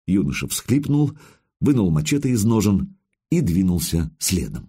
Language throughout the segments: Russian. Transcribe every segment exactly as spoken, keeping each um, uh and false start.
Юноша всхлипнул, вынул мачете из ножен и двинулся следом.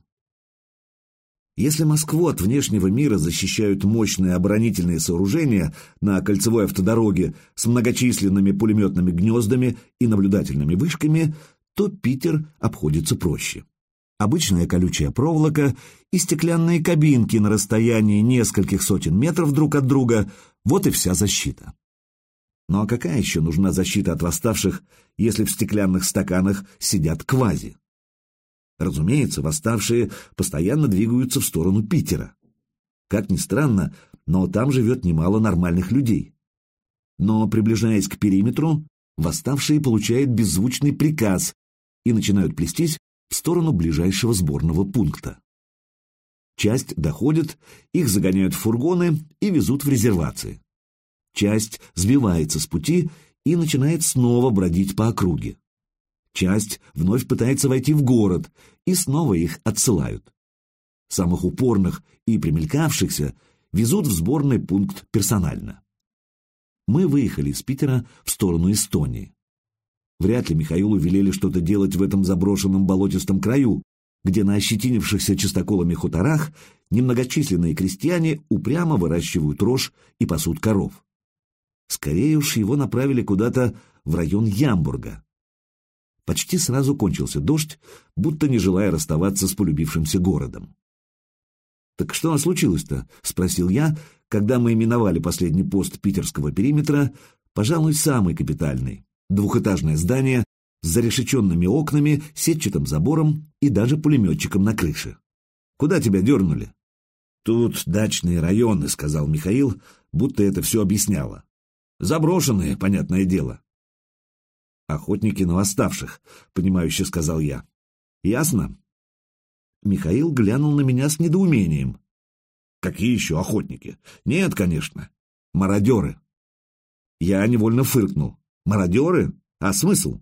Если Москву от внешнего мира защищают мощные оборонительные сооружения на кольцевой автодороге с многочисленными пулеметными гнездами и наблюдательными вышками, то Питер обходится проще. Обычная колючая проволока и стеклянные кабинки на расстоянии нескольких сотен метров друг от друга — вот и вся защита. Ну а какая еще нужна защита от восставших, если в стеклянных стаканах сидят квази? Разумеется, восставшие постоянно двигаются в сторону Питера. Как ни странно, но там живет немало нормальных людей. Но, приближаясь к периметру, восставшие получают беззвучный приказ и начинают плестись в сторону ближайшего сборного пункта. Часть доходит, их загоняют в фургоны и везут в резервации. Часть сбивается с пути и начинает снова бродить по округе. Часть вновь пытается войти в город, и снова их отсылают. Самых упорных и примелькавшихся везут в сборный пункт персонально. Мы выехали из Питера в сторону Эстонии. Вряд ли Михаилу велели что-то делать в этом заброшенном болотистом краю, где на ощетинившихся чистоколами хуторах немногочисленные крестьяне упрямо выращивают рожь и пасут коров. Скорее уж его направили куда-то в район Ямбурга. Почти сразу кончился дождь, будто не желая расставаться с полюбившимся городом. «Так что случилось-то?» — спросил я, когда мы миновали последний пост питерского периметра, пожалуй, самый капитальный, двухэтажное здание с зарешеченными окнами, сетчатым забором и даже пулеметчиком на крыше. «Куда тебя дернули?» «Тут дачные районы», — сказал Михаил, будто это все объясняло. «Заброшенные, понятное дело». «Охотники на восставших», — понимающе сказал я. «Ясно?» Михаил глянул на меня с недоумением. «Какие еще охотники? Нет, конечно. Мародеры». Я невольно фыркнул. «Мародеры? А смысл?»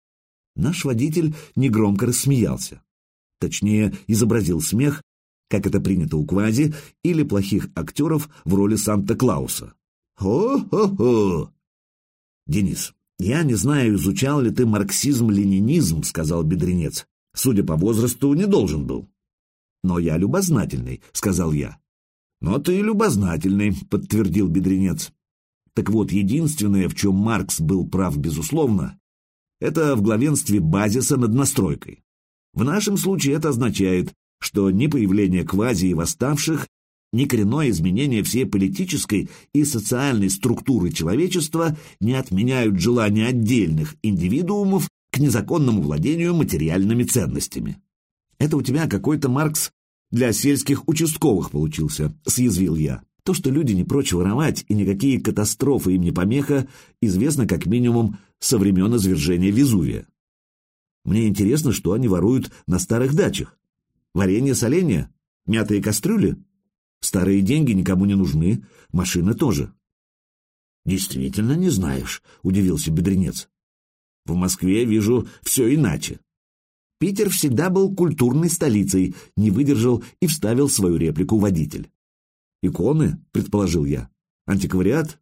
Наш водитель негромко рассмеялся. Точнее, изобразил смех, как это принято у квази или плохих актеров в роли Санта-Клауса. «Хо-хо-хо!» «Денис, я не знаю, изучал ли ты марксизм-ленинизм», — сказал Бедренец. «Судя по возрасту, не должен был». «Но я любознательный», — сказал я. «Но ты любознательный», — подтвердил Бедренец. Так вот, единственное, в чем Маркс был прав безусловно, это в главенстве базиса над настройкой. В нашем случае это означает, что ни появление квази и восставших, ни коренное изменение всей политической и социальной структуры человечества не отменяют желание отдельных индивидуумов к незаконному владению материальными ценностями. Это у тебя какой-то Маркс для сельских участковых получился, съязвил я. То, что люди не прочь воровать и никакие катастрофы им не помеха, известно как минимум со времен извержения Везувия. Мне интересно, что они воруют на старых дачах. Варенье-соленье? Мятые кастрюли? Старые деньги никому не нужны, машины тоже. Действительно не знаешь, удивился Бедренец. В Москве вижу все иначе. Питер всегда был культурной столицей, не выдержал и вставил свою реплику водитель. «Иконы?» — предположил я. «Антиквариат?»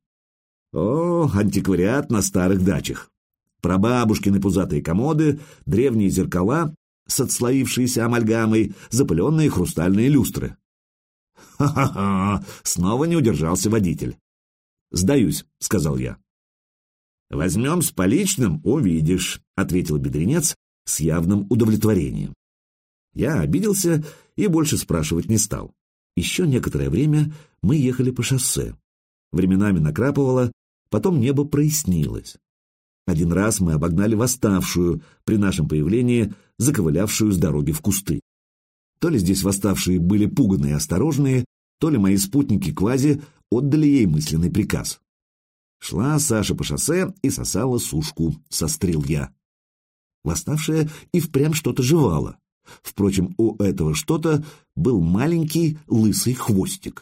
«О, антиквариат на старых дачах. Прабабушкины пузатые комоды, древние зеркала с отслоившейся амальгамой, запыленные хрустальные люстры». «Ха-ха-ха!» — снова не удержался водитель. «Сдаюсь», — сказал я. «Возьмем с поличным, увидишь», — ответил Бедренец с явным удовлетворением. Я обиделся и больше спрашивать не стал. Еще некоторое время мы ехали по шоссе. Временами накрапывало, потом небо прояснилось. Один раз мы обогнали восставшую, при нашем появлении заковылявшую с дороги в кусты. То ли здесь восставшие были пуганые и осторожные, то ли мои спутники квази отдали ей мысленный приказ. Шла Саша по шоссе и сосала сушку, сострил я. Восставшая и впрямь что-то жевала. Впрочем, у этого что-то был маленький лысый хвостик.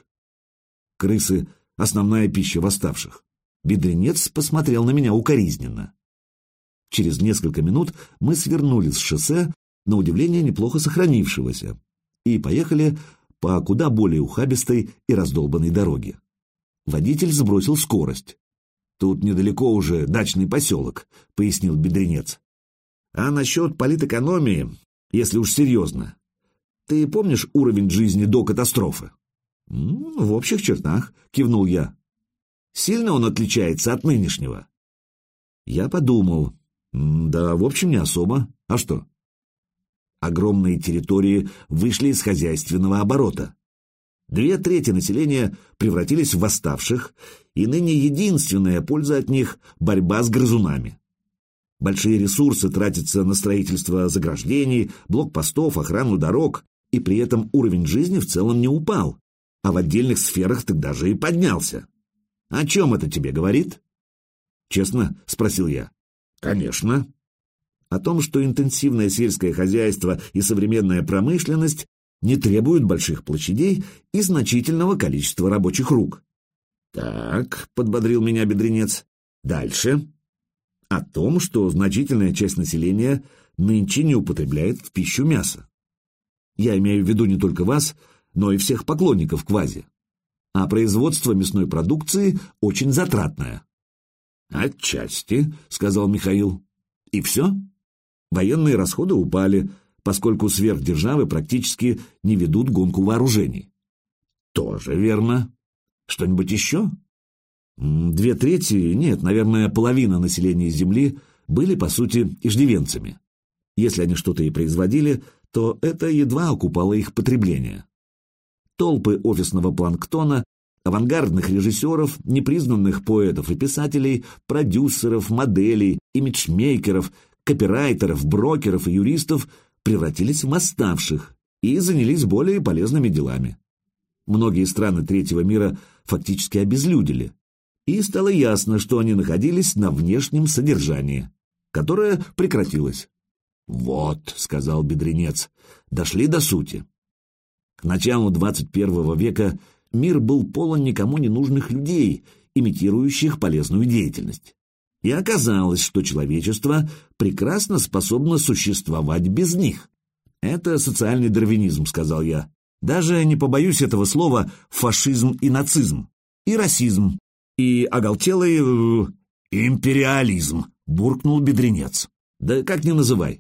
Крысы — основная пища восставших. Бедренец посмотрел на меня укоризненно. Через несколько минут мы свернули с шоссе, на удивление неплохо сохранившегося, и поехали по куда более ухабистой и раздолбанной дороге. Водитель сбросил скорость. Тут недалеко уже дачный поселок, пояснил Бедренец. А насчет политэкономии, если уж серьезно, ты помнишь уровень жизни до катастрофы? В общих чертах, кивнул я. Сильно он отличается от нынешнего? Я подумал. Да, в общем, не особо. А что? Огромные территории вышли из хозяйственного оборота. Две трети населения превратились в восставших, и ныне единственная польза от них – борьба с грызунами. Большие ресурсы тратятся на строительство заграждений, блокпостов, охрану дорог, и при этом уровень жизни в целом не упал, а в отдельных сферах так даже и поднялся. О чем это тебе говорит? Честно? — спросил я. Конечно. О том, что интенсивное сельское хозяйство и современная промышленность не требуют больших площадей и значительного количества рабочих рук. Так, — подбодрил меня Бедренец. Дальше. О том, что значительная часть населения нынче не употребляет в пищу мясо. Я имею в виду не только вас, но и всех поклонников квази. А производство мясной продукции очень затратное. «Отчасти», — сказал Михаил. «И все? Военные расходы упали, поскольку сверхдержавы практически не ведут гонку вооружений». «Тоже верно. Что-нибудь еще?» Две трети, нет, наверное, половина населения Земли были, по сути, иждивенцами. Если они что-то и производили, то это едва окупало их потребление. Толпы офисного планктона, авангардных режиссеров, непризнанных поэтов и писателей, продюсеров, моделей, имиджмейкеров, копирайтеров, брокеров и юристов превратились в восставших и занялись более полезными делами. Многие страны третьего мира фактически обезлюдили, и стало ясно, что они находились на внешнем содержании, которое прекратилось. «Вот», — сказал Бедренец, — «дошли до сути». К началу двадцать первого века мир был полон никому не нужных людей, имитирующих полезную деятельность. И оказалось, что человечество прекрасно способно существовать без них. «Это социальный дарвинизм», — сказал я. «Даже не побоюсь этого слова фашизм и нацизм, и расизм, и оголтелый э, империализм», — буркнул Бедренец. «Да как ни называй».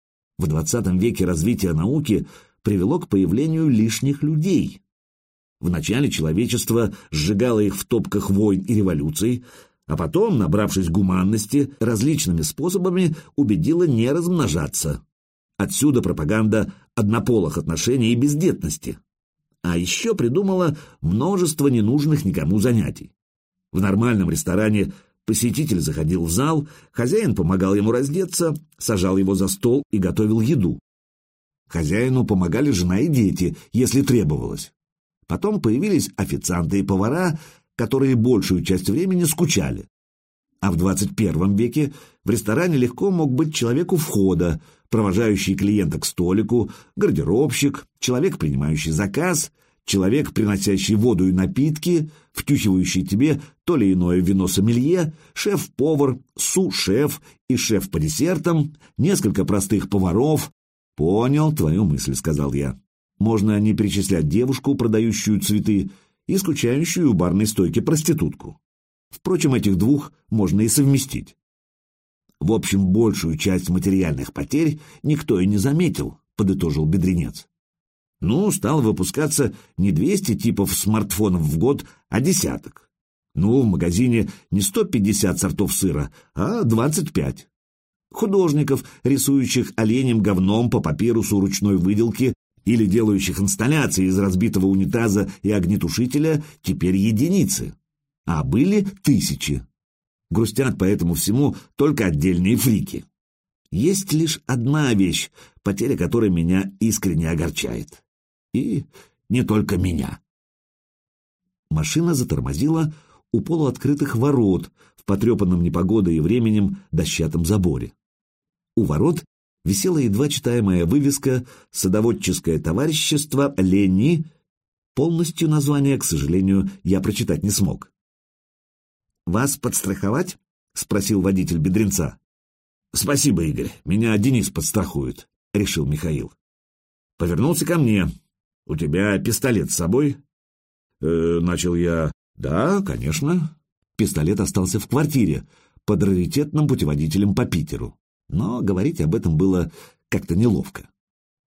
В двадцатом веке развитие науки привело к появлению лишних людей. Вначале человечество сжигало их в топках войн и революций, а потом, набравшись гуманности, различными способами убедило не размножаться. Отсюда пропаганда однополых отношений и бездетности. А еще придумала множество ненужных никому занятий. В нормальном ресторане посетитель заходил в зал, хозяин помогал ему раздеться, сажал его за стол и готовил еду. Хозяину помогали жена и дети, если требовалось. Потом появились официанты и повара, которые большую часть времени скучали. А в двадцать первом веке в ресторане легко мог быть человек у входа, провожающий клиента к столику, гардеробщик, человек, принимающий заказ, человек, приносящий воду и напитки, втюхивающий тебе то ли иное вино-сомелье, шеф-повар, су-шеф и шеф по десертам, несколько простых поваров. «Понял твою мысль», — сказал я. «Можно не перечислять девушку, продающую цветы, и скучающую у барной стойки проститутку. Впрочем, этих двух можно и совместить». «В общем, большую часть материальных потерь никто и не заметил», — подытожил Бедренец. «Ну, стало выпускаться не двести типов смартфонов в год, а десяток. Ну, в магазине не сто пятьдесят сортов сыра, а двадцать пять. Художников, рисующих оленем говном по папирусу ручной выделки или делающих инсталляции из разбитого унитаза и огнетушителя, теперь единицы, а были тысячи. Грустят по этому всему только отдельные фрики. Есть лишь одна вещь, потеря которой меня искренне огорчает. И не только меня». Машина затормозила у полуоткрытых ворот в потрепанном непогодой и временем дощатом заборе. У ворот висела едва читаемая вывеска «Садоводческое товарищество Лени». Полностью название, к сожалению, я прочитать не смог. «Вас подстраховать?» — спросил водитель Бедренца. «Спасибо, Игорь, меня Денис подстрахует», — решил Михаил. Повернулся ко мне. «У тебя пистолет с собой?» э, Начал я. «Да, конечно». Пистолет остался в квартире, под раритетным путеводителем по Питеру. Но говорить об этом было как-то неловко.